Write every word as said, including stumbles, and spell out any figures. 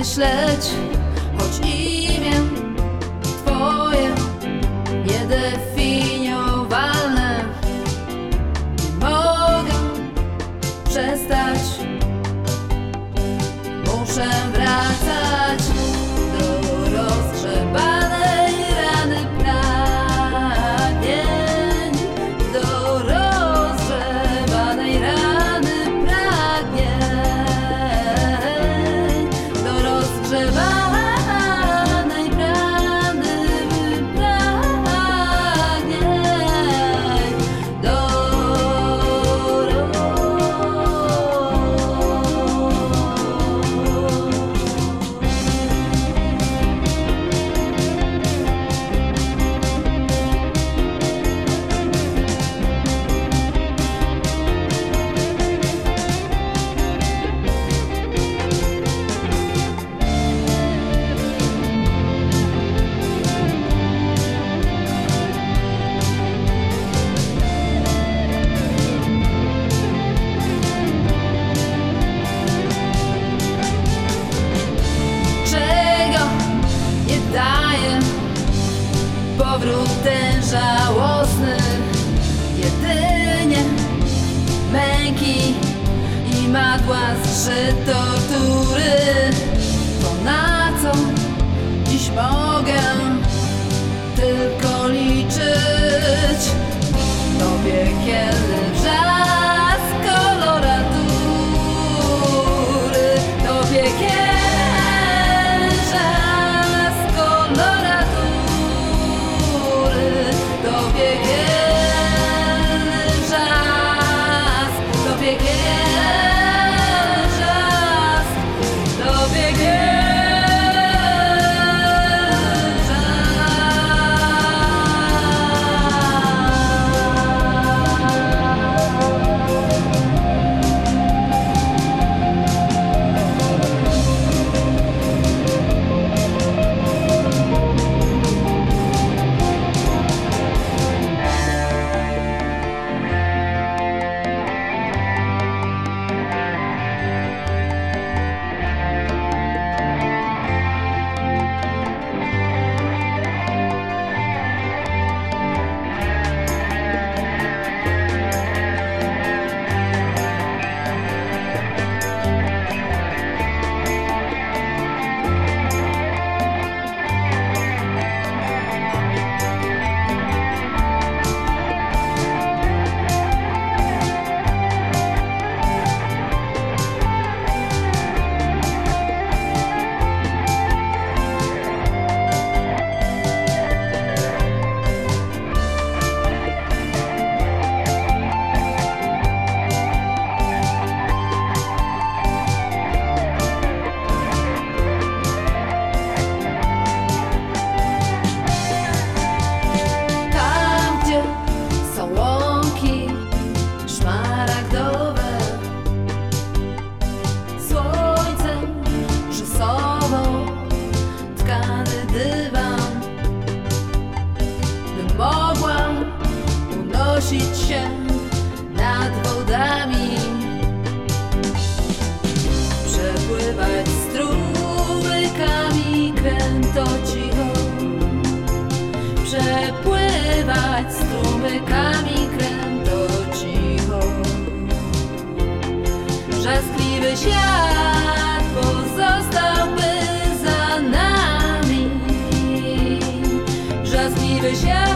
myśleć, choć imię Twoje niedefiniowalne. Nie mogę przestać, muszę wracać do rozgrzebanej rany pragnień, do rozgrzebanej rany pragnień, do rozgrzebanej rany pragnień, do powrót ten żałosny, jedynie męki i madła zgrzyt tortury. To na co dziś mogę tylko liczyć, to piekielny wrzask koloratury, to piekielny wrzask koloratury, to piekielny wrzask, to piekielny wrzask, to piekielny unosić się nad wodami, przepływać strumykami krętocicho, przepływać strumykami krętocicho. Wrzaskliwy świat pozostałby za nami, wrzaskliwy świat